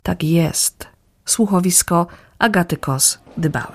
Tak jest. Słuchowisko Agaty Kos-Dybały.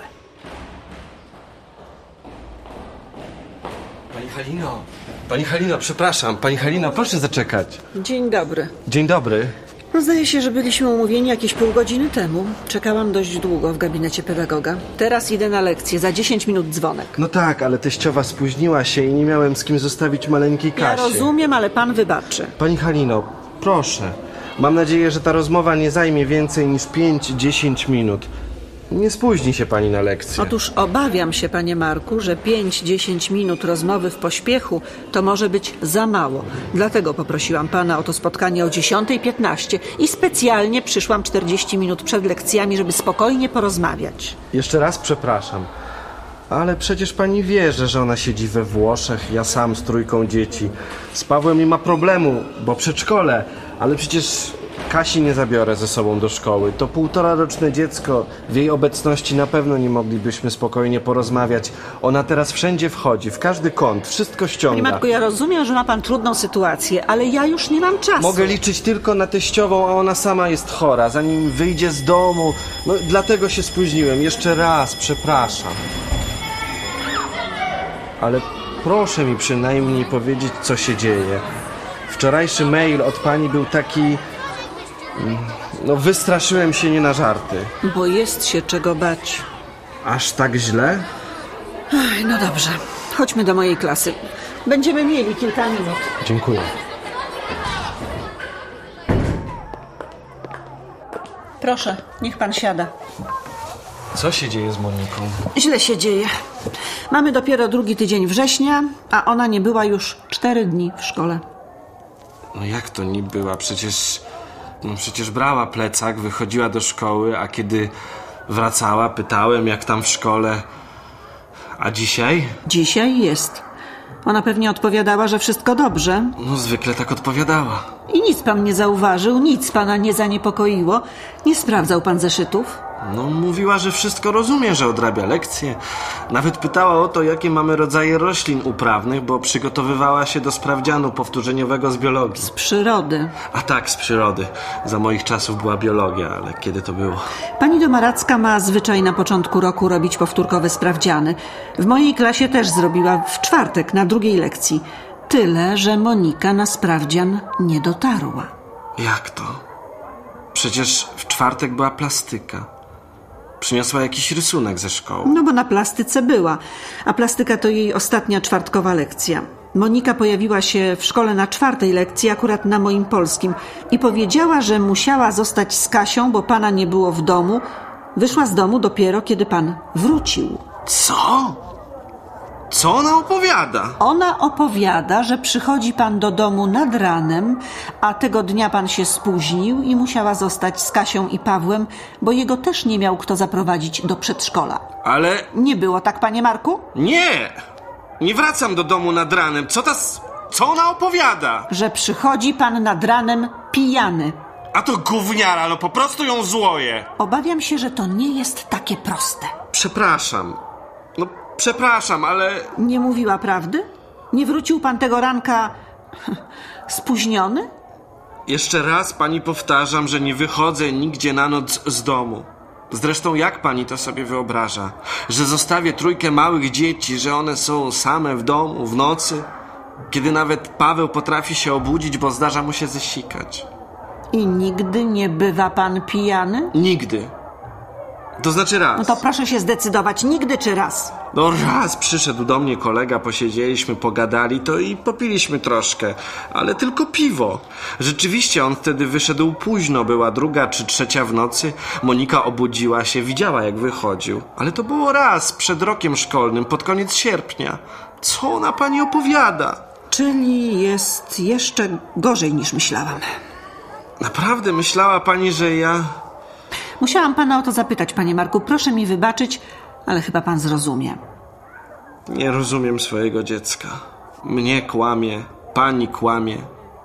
Pani Halino, przepraszam. Pani Halino, proszę zaczekać. Dzień dobry. Dzień dobry. No, zdaje się, że byliśmy umówieni jakieś pół godziny temu. Czekałam dość długo w gabinecie pedagoga. Teraz idę na lekcję, za 10 minut dzwonek. No tak, ale teściowa spóźniła się i nie miałem z kim zostawić maleńkiej Kasi. Ja rozumiem, ale pan wybaczy. Pani Halino, proszę. Mam nadzieję, że ta rozmowa nie zajmie więcej niż 5-10 minut. Nie spóźni się pani na lekcję. Otóż obawiam się, panie Marku, że 5-10 minut rozmowy w pośpiechu to może być za mało. Dlatego poprosiłam pana o to spotkanie o 10:15 i specjalnie przyszłam 40 minut przed lekcjami, żeby spokojnie porozmawiać. Jeszcze raz przepraszam. Ale przecież pani wie, że żona siedzi we Włoszech, ja sam z 3 dzieci. Z Pawłem nie ma problemu, bo przedszkole, ale przecież Kasi nie zabiorę ze sobą do szkoły. To 1,5-roczne dziecko. W jej obecności na pewno nie moglibyśmy spokojnie porozmawiać. Ona teraz wszędzie wchodzi, w każdy kąt, wszystko ściąga. Panie Marku, ja rozumiem, że ma pan trudną sytuację, ale ja już nie mam czasu. Mogę liczyć tylko na teściową, a ona sama jest chora. Zanim wyjdzie z domu... No dlatego się spóźniłem. Jeszcze raz, przepraszam. Ale proszę mi przynajmniej powiedzieć, co się dzieje. Wczorajszy mail od pani był taki... No wystraszyłem się nie na żarty. Bo jest się czego bać. Aż tak źle? Ach, no dobrze, chodźmy do mojej klasy. Będziemy mieli kilka minut. Dziękuję. Proszę, niech pan siada. Co się dzieje z Moniką? Źle się dzieje. Mamy dopiero 2 tydzień września, a ona nie była już 4 dni w szkole. No jak to nie była? Przecież brała plecak, wychodziła do szkoły, a kiedy wracała, pytałem, jak tam w szkole. A dzisiaj? Dzisiaj jest. Ona pewnie odpowiadała, że wszystko dobrze. No zwykle tak odpowiadała. I nic pan nie zauważył, nic pana nie zaniepokoiło. Nie sprawdzał pan zeszytów? No mówiła, że wszystko rozumie, że odrabia lekcje. Nawet pytała o to, jakie mamy rodzaje roślin uprawnych, bo przygotowywała się do sprawdzianu powtórzeniowego z biologii. Z przyrody. A tak, z przyrody. Za moich czasów była biologia, ale kiedy to było? Pani Domaracka ma zwyczaj na początku roku robić powtórkowe sprawdziany. W mojej klasie też zrobiła w czwartek na 2 lekcji. Tyle, że Monika na sprawdzian nie dotarła. Jak to? Przecież w czwartek była plastyka. Przyniosła jakiś rysunek ze szkoły. No bo na plastyce była, a plastyka to jej ostatnia czwartkowa lekcja. Monika pojawiła się w szkole na 4 lekcji, akurat na moim polskim, i powiedziała, że musiała zostać z Kasią, bo pana nie było w domu. Wyszła z domu dopiero, kiedy pan wrócił. Co? Co ona opowiada? Ona opowiada, że przychodzi pan do domu nad ranem, a tego dnia pan się spóźnił i musiała zostać z Kasią i Pawłem, bo jego też nie miał kto zaprowadzić do przedszkola. Ale... Nie było tak, panie Marku? Nie! Nie wracam do domu nad ranem. Co ona opowiada? Że przychodzi pan nad ranem pijany. A to gówniara, no po prostu ją złoje. Obawiam się, że to nie jest takie proste. Przepraszam. No, przepraszam, ale... Nie mówiła prawdy? Nie wrócił pan tego ranka spóźniony? Jeszcze raz pani powtarzam, że nie wychodzę nigdzie na noc z domu. Zresztą jak pani to sobie wyobraża? Że zostawię 3 małych dzieci, że one są same w domu w nocy? Kiedy nawet Paweł potrafi się obudzić, bo zdarza mu się zesikać. I nigdy nie bywa pan pijany? Nigdy. To znaczy raz. No to proszę się zdecydować, nigdy czy raz? No raz przyszedł do mnie kolega, posiedzieliśmy, pogadali, to i popiliśmy troszkę, ale tylko piwo. Rzeczywiście on wtedy wyszedł późno, była 2 czy 3 w nocy. Monika obudziła się, widziała jak wychodził. Ale to było raz, przed rokiem szkolnym, pod koniec sierpnia. Co ona pani opowiada? Czyli jest jeszcze gorzej niż myślałam. Naprawdę myślała pani, że ja... Musiałam pana o to zapytać, panie Marku. Proszę mi wybaczyć, ale chyba pan zrozumie. Nie rozumiem swojego dziecka. Mnie kłamie, pani kłamie.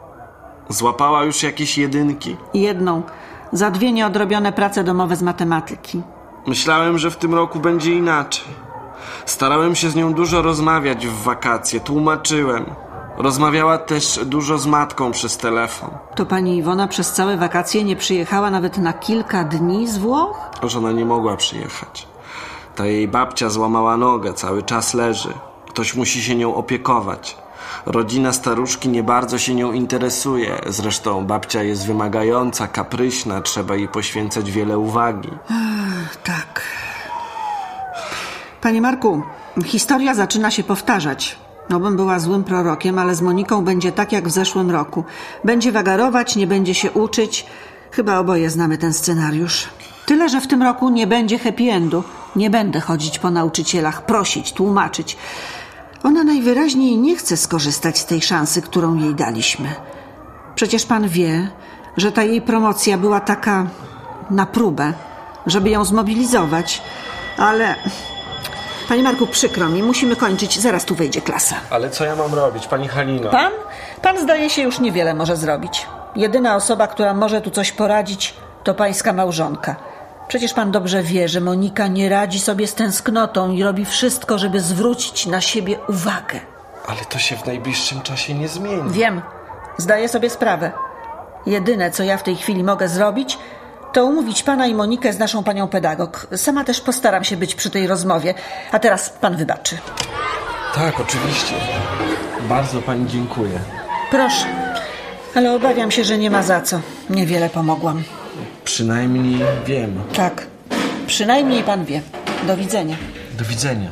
Złapała już jakieś 1? 1. Za 2 nieodrobione prace domowe z matematyki. Myślałem, że w tym roku będzie inaczej. Starałem się z nią dużo rozmawiać w wakacje, tłumaczyłem. Rozmawiała też dużo z matką przez telefon. To pani Iwona przez całe wakacje nie przyjechała nawet na kilka dni z Włoch? Że ona nie mogła przyjechać. Ta jej babcia złamała nogę, cały czas leży. Ktoś musi się nią opiekować. Rodzina staruszki nie bardzo się nią interesuje. Zresztą babcia jest wymagająca, kapryśna, trzeba jej poświęcać wiele uwagi. Tak. Panie Marku, historia zaczyna się powtarzać. Bym była złym prorokiem, ale z Moniką będzie tak jak w zeszłym roku. Będzie wagarować, nie będzie się uczyć. Chyba oboje znamy ten scenariusz. Tyle, że w tym roku nie będzie happy endu. Nie będę chodzić po nauczycielach, prosić, tłumaczyć. Ona najwyraźniej nie chce skorzystać z tej szansy, którą jej daliśmy. Przecież pan wie, że ta jej promocja była taka na próbę, żeby ją zmobilizować. Ale... Panie Marku, przykro mi, musimy kończyć. Zaraz tu wejdzie klasa. Ale co ja mam robić, pani Halino? Pan zdaje się już niewiele może zrobić. Jedyna osoba, która może tu coś poradzić, to pańska małżonka. Przecież pan dobrze wie, że Monika nie radzi sobie z tęsknotą i robi wszystko, żeby zwrócić na siebie uwagę. Ale to się w najbliższym czasie nie zmieni. Wiem, zdaję sobie sprawę. Jedyne, co ja w tej chwili mogę zrobić, to umówić pana i Monikę z naszą panią pedagog. Sama też postaram się być przy tej rozmowie. A teraz pan wybaczy. Tak, oczywiście. Bardzo pani dziękuję. Proszę, ale obawiam się, że nie ma za co. Niewiele pomogłam. Przynajmniej wiem. Tak, przynajmniej pan wie. Do widzenia. Do widzenia.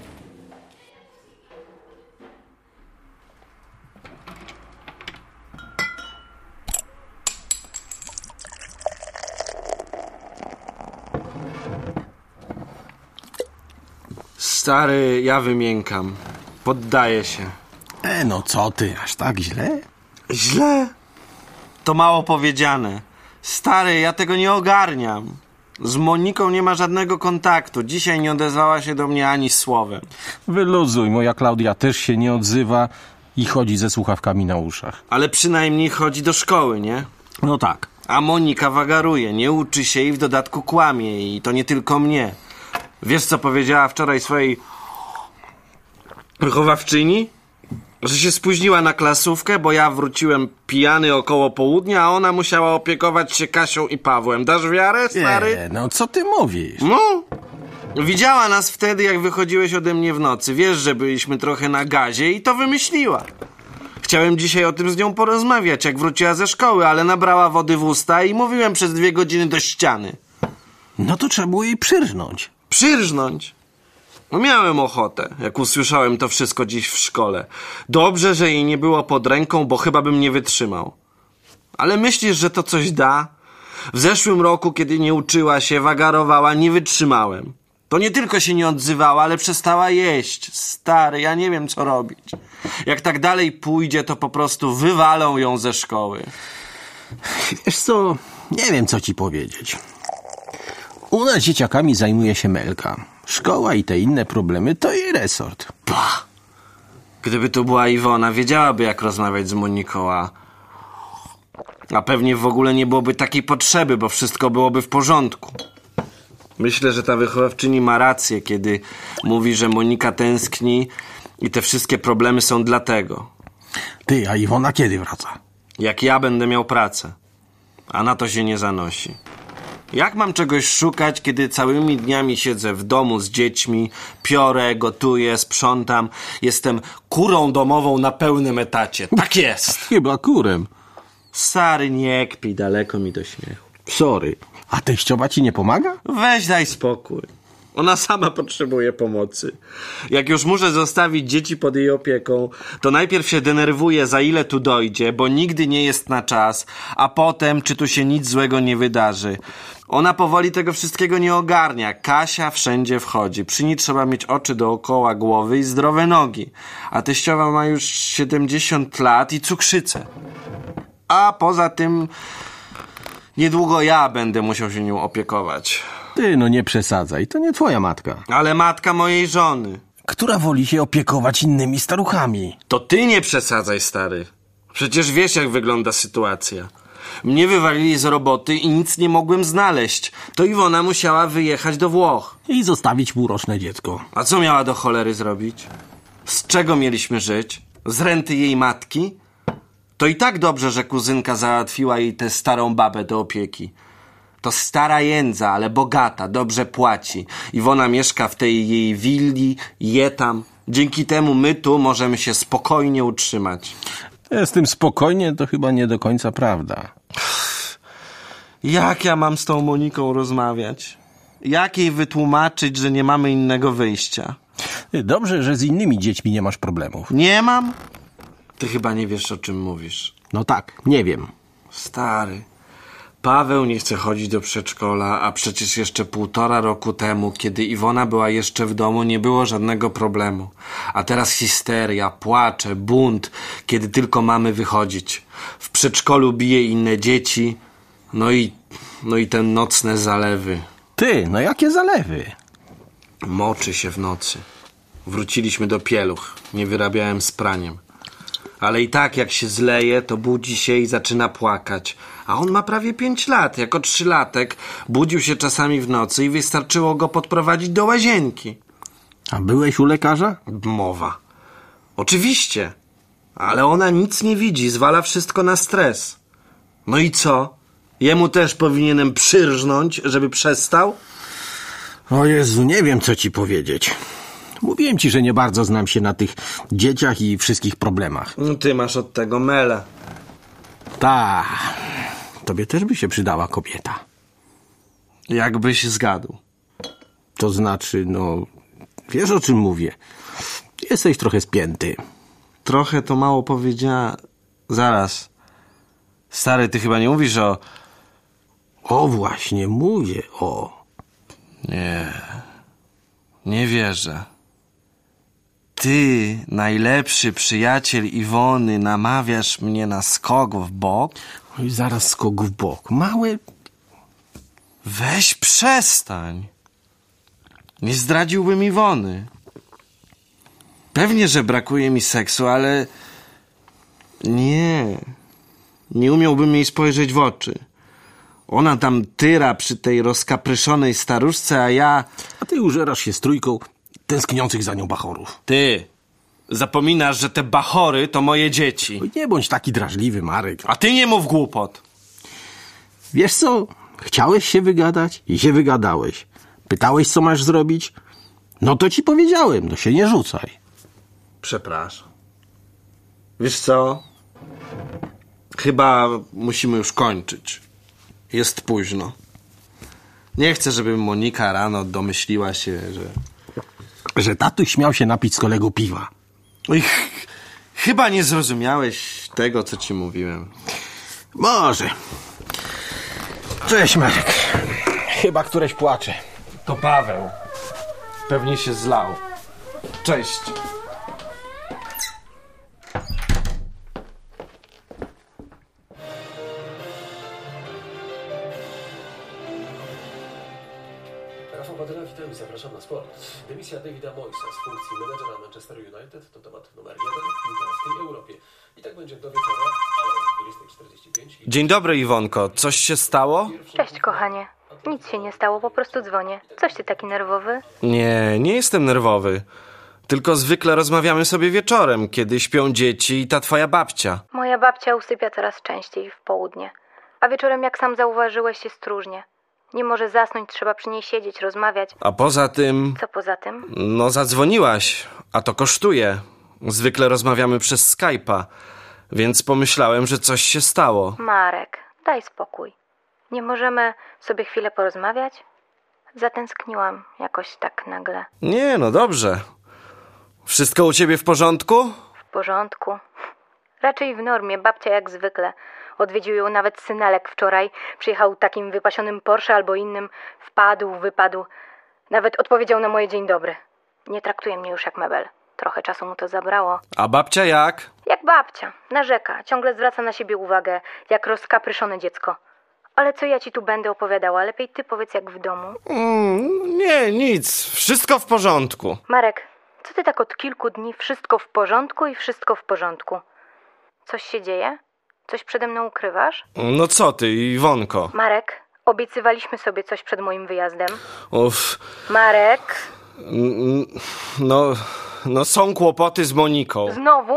Stary, ja wymiękam. Poddaję się. No co ty, aż tak źle? Źle? To mało powiedziane. Stary, ja tego nie ogarniam. Z Moniką nie ma żadnego kontaktu. Dzisiaj nie odezwała się do mnie ani słowem. Wyluzuj, moja Klaudia też się nie odzywa i chodzi ze słuchawkami na uszach. Ale przynajmniej chodzi do szkoły, nie? No tak. A Monika wagaruje, nie uczy się i w dodatku kłamie. I to nie tylko mnie. Wiesz, co powiedziała wczoraj swojej wychowawczyni? Że się spóźniła na klasówkę, bo ja wróciłem pijany około południa, a ona musiała opiekować się Kasią i Pawłem. Dasz wiarę, stary? No co ty mówisz? No. Widziała nas wtedy, jak wychodziłeś ode mnie w nocy. Wiesz, że byliśmy trochę na gazie i to wymyśliła. Chciałem dzisiaj o tym z nią porozmawiać, jak wróciła ze szkoły, ale nabrała wody w usta i mówiłem przez 2 godziny do ściany. No to trzeba było jej przyrżnąć. Przyrżnąć? No miałem ochotę, jak usłyszałem to wszystko dziś w szkole. Dobrze, że jej nie było pod ręką, bo chyba bym nie wytrzymał. Ale myślisz, że to coś da? W zeszłym roku, kiedy nie uczyła się, wagarowała, nie wytrzymałem. To nie tylko się nie odzywała, ale przestała jeść. Stary, ja nie wiem, co robić. Jak tak dalej pójdzie, to po prostu wywalą ją ze szkoły. Wiesz co, nie wiem, co ci powiedzieć. U nas dzieciakami zajmuje się Melka. Szkoła i te inne problemy to jej resort. Pah! Gdyby tu była Iwona, wiedziałaby, jak rozmawiać z Moniką, a pewnie w ogóle nie byłoby takiej potrzeby, bo wszystko byłoby w porządku. Myślę, że ta wychowawczyni ma rację, kiedy mówi, że Monika tęskni i te wszystkie problemy są dlatego. Ty, a Iwona kiedy wraca? Jak ja będę miał pracę, a na to się nie zanosi. Jak mam czegoś szukać, kiedy całymi dniami siedzę w domu z dziećmi, piorę, gotuję, sprzątam, jestem kurą domową na pełnym etacie. Tak jest! Chyba kurem. Stary, nie kpij, daleko mi do śmiechu. Sorry. A teściowa ci nie pomaga? Weź daj spokój. Ona sama potrzebuje pomocy. Jak już muszę zostawić dzieci pod jej opieką, to najpierw się denerwuję, za ile tu dojdzie, bo nigdy nie jest na czas, a potem, czy tu się nic złego nie wydarzy. Ona powoli tego wszystkiego nie ogarnia. Kasia wszędzie wchodzi. Przy niej trzeba mieć oczy dookoła głowy i zdrowe nogi. A teściowa ma już 70 lat i cukrzycę. A poza tym niedługo ja będę musiał się nią opiekować. Ty, no nie przesadzaj, to nie twoja matka. Ale matka mojej żony. Która woli się opiekować innymi staruchami. To ty nie przesadzaj, stary. Przecież wiesz, jak wygląda sytuacja. Mnie wywalili z roboty i nic nie mogłem znaleźć. To Iwona musiała wyjechać do Włoch. I zostawić półroczne dziecko. A co miała do cholery zrobić? Z czego mieliśmy żyć? Z renty jej matki? To i tak dobrze, że kuzynka załatwiła jej tę starą babę do opieki. To stara jędza, ale bogata, dobrze płaci. Iwona mieszka w tej jej willi, je tam. Dzięki temu my tu możemy się spokojnie utrzymać. Z tym spokojnie to chyba nie do końca prawda. Jak ja mam z tą Moniką rozmawiać? Jak jej wytłumaczyć, że nie mamy innego wyjścia? Dobrze, że z innymi dziećmi nie masz problemów. Nie mam? Ty chyba nie wiesz, o czym mówisz. No tak, nie wiem. Stary, Paweł nie chce chodzić do przedszkola, a przecież jeszcze 1,5 roku temu, kiedy Iwona była jeszcze w domu, nie było żadnego problemu. A teraz histeria, płacze, bunt, kiedy tylko mamy wychodzić. W przedszkolu bije inne dzieci, no i te nocne zalewy. Ty, no jakie zalewy? Moczy się w nocy. Wróciliśmy do pieluch, nie wyrabiałem z praniem. Ale i tak jak się zleje, to budzi się i zaczyna płakać. A on ma prawie 5 lat. Jako 3-latek budził się czasami w nocy i wystarczyło go podprowadzić do łazienki. A byłeś u lekarza? Mowa. Oczywiście. Ale ona nic nie widzi, zwala wszystko na stres. No i co? Jemu też powinienem przyrżnąć, żeby przestał? O Jezu, nie wiem, co ci powiedzieć. Mówiłem ci, że nie bardzo znam się na tych dzieciach i wszystkich problemach. No ty masz od tego mele. Ta, tobie też by się przydała kobieta. Jakbyś zgadł. To znaczy, wiesz, o czym mówię. Jesteś trochę spięty. Trochę to mało powiedziała. Zaraz. Stary, ty chyba nie mówisz o... O, właśnie, mówię o... Nie wierzę. Ty, najlepszy przyjaciel Iwony, namawiasz mnie na skok w bok? Oj, zaraz skok w bok. Małe... Weź przestań. Nie zdradziłbym Iwony. Pewnie, że brakuje mi seksu, ale... Nie umiałbym jej spojrzeć w oczy. Ona tam tyra przy tej rozkapryszonej staruszce, a ja... A ty użerasz się z trójką tęskniących za nią bachorów. Ty, zapominasz, że te bachory to moje dzieci. Oj, nie bądź taki drażliwy, Marek. A ty nie mów głupot. Wiesz co? Chciałeś się wygadać i się wygadałeś. Pytałeś, co masz zrobić? No to ci powiedziałem, się nie rzucaj. Przepraszam. Wiesz co? Chyba musimy już kończyć. Jest późno. Nie chcę, żeby Monika rano domyśliła się, Że tatuś śmiał się napić z kolegą piwa. Oj, chyba nie zrozumiałeś tego, co ci mówiłem. Może. Cześć, Marek. Chyba któreś płacze. To Paweł. Pewnie się zlał. Cześć. Rafał Badyla, witam i zapraszam na sport. Dymisja Davida Moyesa z funkcji menedżera Manchester United to temat numer 1 w piłkarskiej Europie. I tak będzie do wieczora, ale o 20:45. Dzień dobry, Iwonko. Coś się stało? Cześć, kochanie. Nic się nie stało, po prostu dzwonię. Coś ty taki nerwowy? Nie jestem nerwowy. Tylko zwykle rozmawiamy sobie wieczorem, kiedy śpią dzieci i ta twoja babcia. Moja babcia usypia coraz częściej w południe. A wieczorem, jak sam zauważyłeś, jest różnie. Nie może zasnąć, trzeba przy niej siedzieć, rozmawiać. A poza tym... Co poza tym? No zadzwoniłaś, a to kosztuje. Zwykle rozmawiamy przez Skype'a, więc pomyślałem, że coś się stało. Marek, daj spokój. Nie możemy sobie chwilę porozmawiać? Zatęskniłam jakoś tak nagle. Nie, no dobrze. Wszystko u ciebie w porządku? W porządku. Raczej w normie, babcia jak zwykle. Odwiedził ją nawet synelek wczoraj. Przyjechał takim wypasionym Porsche albo innym. Wpadł, wypadł. Nawet odpowiedział na moje dzień dobry. Nie traktuje mnie już jak mebel. Trochę czasu mu to zabrało. A babcia jak? Jak babcia. Narzeka. Ciągle zwraca na siebie uwagę. Jak rozkapryszone dziecko. Ale co ja ci tu będę opowiadała? Lepiej ty powiedz, jak w domu. Nie, nic. Wszystko w porządku. Marek, co ty tak od kilku dni wszystko w porządku i wszystko w porządku? Coś się dzieje? Coś przede mną ukrywasz? No co ty, Iwonko? Marek, obiecywaliśmy sobie coś przed moim wyjazdem. Uff, Marek, no są kłopoty z Moniką. znowu?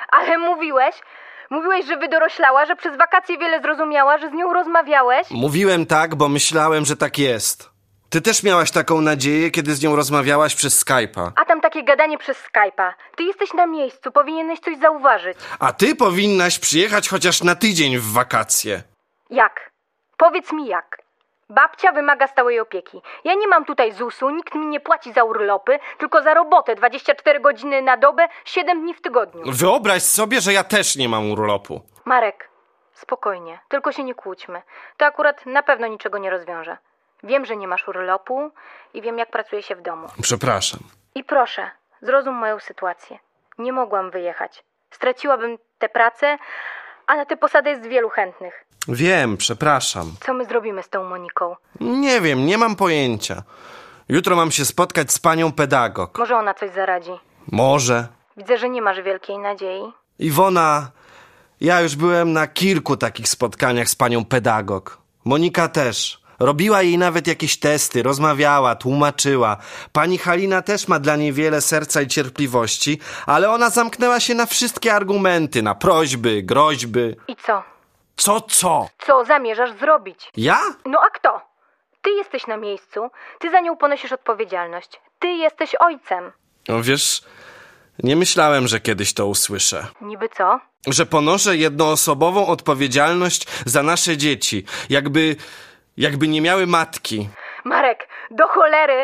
Ale mówiłeś, że wydoroślała, że przez wakacje wiele zrozumiała, że z nią rozmawiałeś. Mówiłem tak, bo myślałem, że tak jest. Ty też miałaś taką nadzieję, kiedy z nią rozmawiałaś przez Skype'a. A tam takie gadanie przez Skype'a. Ty jesteś na miejscu, powinieneś coś zauważyć. A ty powinnaś przyjechać chociaż na tydzień w wakacje. Jak? Powiedz mi jak. Babcia wymaga stałej opieki. Ja nie mam tutaj ZUS-u, nikt mi nie płaci za urlopy, tylko za robotę 24 godziny na dobę, 7 dni w tygodniu. Wyobraź sobie, że ja też nie mam urlopu. Marek, spokojnie, tylko się nie kłóćmy. To akurat na pewno niczego nie rozwiąże. Wiem, że nie masz urlopu i wiem, jak pracuje się w domu. Przepraszam. I proszę, zrozum moją sytuację. Nie mogłam wyjechać. Straciłabym tę pracę, a na tę posadę jest wielu chętnych. Wiem, przepraszam. Co my zrobimy z tą Moniką? Nie wiem, nie mam pojęcia. Jutro mam się spotkać z panią pedagog. Może ona coś zaradzi. Może. Widzę, że nie masz wielkiej nadziei. Iwona, ja już byłem na kilku takich spotkaniach z panią pedagog. Monika też. Robiła jej nawet jakieś testy, rozmawiała, tłumaczyła. Pani Halina też ma dla niej wiele serca i cierpliwości, ale ona zamknęła się na wszystkie argumenty, na prośby, groźby. I co? Co? Co zamierzasz zrobić? Ja? No a kto? Ty jesteś na miejscu, ty za nią ponosisz odpowiedzialność. Ty jesteś ojcem. No wiesz, nie myślałem, że kiedyś to usłyszę. Niby co? Że ponoszę jednoosobową odpowiedzialność za nasze dzieci. Jakby nie miały matki. Marek, do cholery!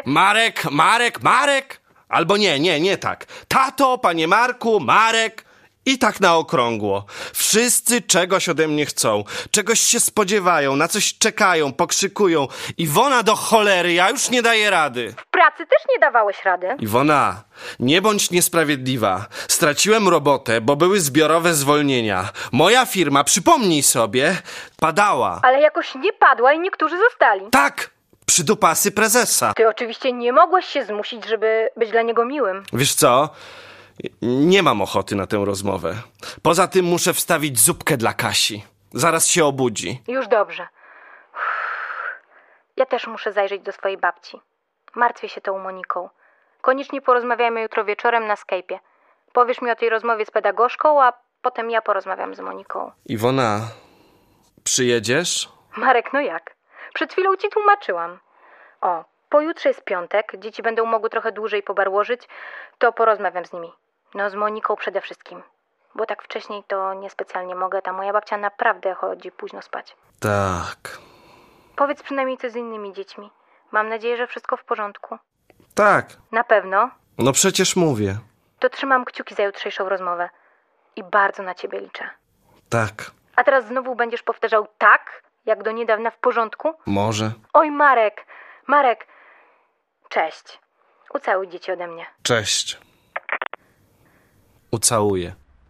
Marek! Albo nie tak. Tato, panie Marku, Marek. I tak na okrągło. Wszyscy czegoś ode mnie chcą. Czegoś się spodziewają, na coś czekają, pokrzykują. Iwona, do cholery, ja już nie daję rady. W pracy też nie dawałeś rady. Iwona, nie bądź niesprawiedliwa. Straciłem robotę, bo były zbiorowe zwolnienia. Moja firma, przypomnij sobie, padała. Ale jakoś nie padła i niektórzy zostali. Tak, przydupasy prezesa. Ty oczywiście nie mogłeś się zmusić, żeby być dla niego miłym. Wiesz co? Nie mam ochoty na tę rozmowę. Poza tym muszę wstawić zupkę dla Kasi. Zaraz się obudzi. Już dobrze. Ja też muszę zajrzeć do swojej babci. Martwię się tą Moniką. Koniecznie porozmawiajmy jutro wieczorem na Skype'ie. Powiesz mi o tej rozmowie z pedagogzką, a potem ja porozmawiam z Moniką. Iwona, przyjedziesz? Marek, no jak? Przed chwilą ci tłumaczyłam. O, pojutrze jest piątek, dzieci będą mogły trochę dłużej pobarłożyć, to porozmawiam z nimi. No z Moniką przede wszystkim. Bo tak wcześniej to niespecjalnie mogę, ta moja babcia naprawdę chodzi późno spać. Tak. Powiedz przynajmniej coś z innymi dziećmi. Mam nadzieję, że wszystko w porządku. Tak. Na pewno? No przecież mówię. To trzymam kciuki za jutrzejszą rozmowę. I bardzo na ciebie liczę. Tak. A teraz znowu będziesz powtarzał tak, jak do niedawna w porządku? Może. Oj, Marek. Cześć. Ucałuj dzieci ode mnie. Cześć. Ucałuję.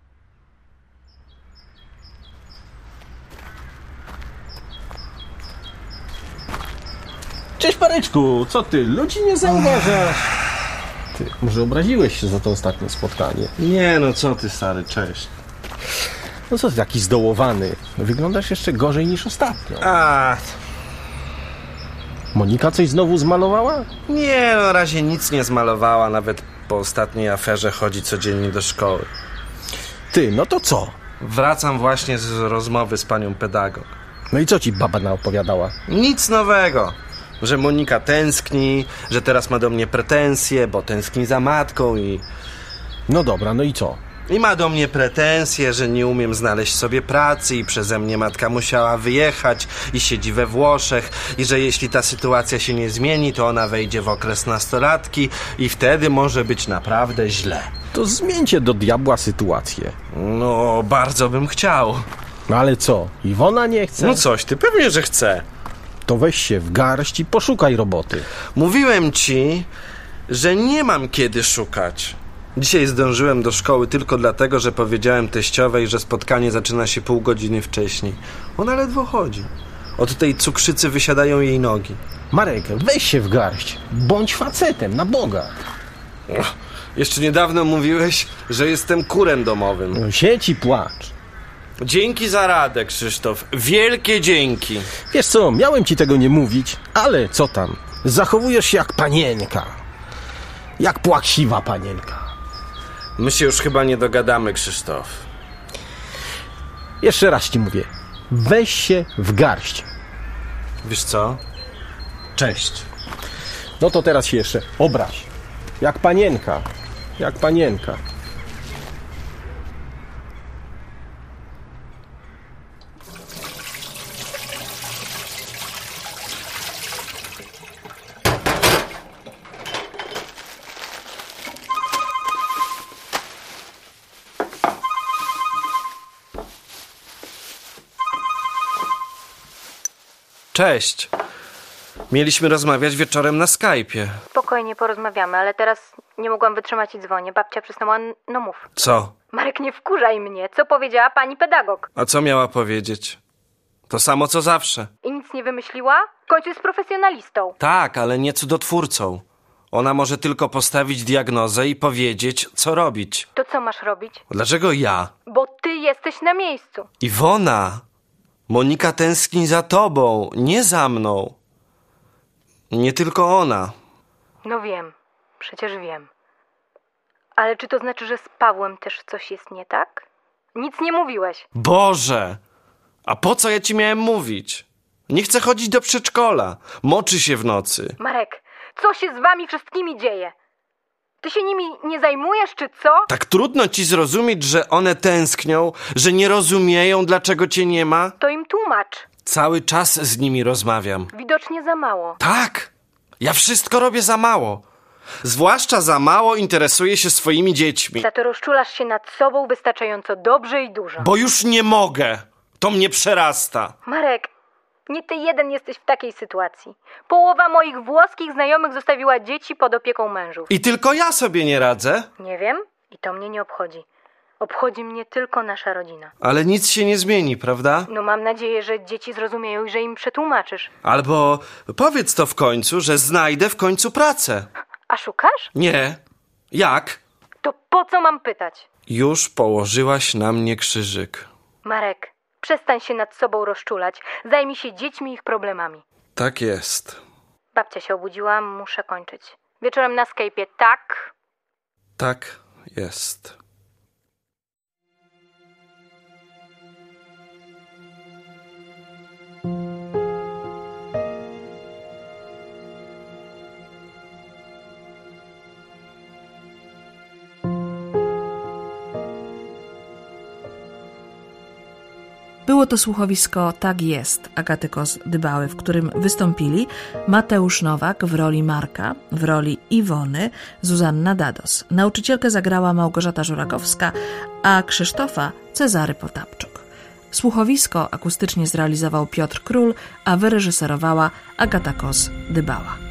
Cześć Pareczku, co ty, ludzi nie zauważasz? Ty, może obraziłeś się za to ostatnie spotkanie? Nie no, co ty stary, cześć. No co ty taki zdołowany? Wyglądasz jeszcze gorzej niż ostatnio. A, Monika coś znowu zmalowała? nie no, na razie nic nie zmalowała, nawet po ostatniej aferze chodzi codziennie do szkoły. Ty, no to co? Wracam właśnie z rozmowy z panią pedagog. No i co ci baba naopowiadała? Nic nowego. Że Monika tęskni, że teraz ma do mnie pretensje, bo tęskni za matką i No dobra, no i co? ma do mnie pretensje, że nie umiem znaleźć sobie pracy i przeze mnie matka musiała wyjechać i siedzi we Włoszech i że jeśli ta sytuacja się nie zmieni, to ona wejdzie w okres nastolatki i wtedy może być naprawdę źle. To zmieńcie do diabła sytuację. No, bardzo bym chciał. No ale co? Iwona nie chce? No coś, ty pewnie, że chcę. To weź się w garść i poszukaj roboty. Mówiłem ci, że nie mam kiedy szukać. Dzisiaj zdążyłem do szkoły tylko dlatego, że powiedziałem teściowej, że spotkanie zaczyna się pół godziny wcześniej. Ona ledwo chodzi. Od tej cukrzycy wysiadają jej nogi. Marek, weź się w garść. Bądź facetem, na Boga. Jeszcze niedawno mówiłeś, że jestem kurem domowym. No, siedź i płacz. Dzięki za radę, Krzysztof. Wielkie dzięki. Wiesz co, miałem ci tego nie mówić, ale co tam? Zachowujesz się jak panienka. Jak płaksiwa panienka. My się już chyba nie dogadamy, Krzysztof. Jeszcze raz ci mówię. Weź się w garść. Wiesz co? Cześć. No to teraz się jeszcze obraź. Jak panienka. Jak panienka. Cześć. Mieliśmy rozmawiać wieczorem na Skype'ie. Spokojnie porozmawiamy, ale teraz nie mogłam wytrzymać i dzwonię. Babcia przysnęła, no mów. Co? Marek, nie wkurzaj mnie. Co powiedziała pani pedagog? A co miała powiedzieć? To samo co zawsze. I nic nie wymyśliła? W końcu jest profesjonalistą. Tak, ale nie cudotwórcą. Ona może tylko postawić diagnozę i powiedzieć, co robić. To co masz robić? Dlaczego ja? Bo ty jesteś na miejscu. Iwona! Monika tęskni za tobą, nie za mną. Nie tylko ona. No wiem, przecież wiem. Ale czy to znaczy, że z Pawłem też coś jest nie tak? Nic nie mówiłeś. Boże! A po co ja ci miałem mówić? Nie chcę chodzić do przedszkola. Moczy się w nocy. Marek, co się z wami wszystkimi dzieje? Ty się nimi nie zajmujesz, czy co? Tak trudno ci zrozumieć, że one tęsknią, że nie rozumieją, dlaczego cię nie ma? To im tłumacz. Cały czas z nimi rozmawiam. Widocznie za mało. Tak! Ja wszystko robię za mało. Zwłaszcza za mało interesuję się swoimi dziećmi. Za to rozczulasz się nad sobą wystarczająco dobrze i dużo. Bo już nie mogę. To mnie przerasta. Marek, nie ty jeden jesteś w takiej sytuacji. Połowa moich włoskich znajomych zostawiła dzieci pod opieką mężów. I tylko ja sobie nie radzę. Nie wiem i to mnie nie obchodzi. Obchodzi mnie tylko nasza rodzina. Ale nic się nie zmieni, prawda? No mam nadzieję, że dzieci zrozumieją i że im przetłumaczysz. Albo powiedz to w końcu, że znajdę w końcu pracę. A szukasz? Nie. Jak? To po co mam pytać? Już położyłaś na mnie krzyżyk. Marek, przestań się nad sobą rozczulać. Zajmij się dziećmi i ich problemami. Tak jest. Babcia się obudziła, muszę kończyć. Wieczorem na Skype'ie, tak? Tak jest. Było to słuchowisko Tak jest Agaty Kos-Dybały, w którym wystąpili Mateusz Nowak w roli Marka, w roli Iwony Zuzanna Dados. Nauczycielkę zagrała Małgorzata Żurakowska, a Krzysztofa Cezary Potapczuk. Słuchowisko akustycznie zrealizował Piotr Król, a wyreżyserowała Agata Kos-Dybała.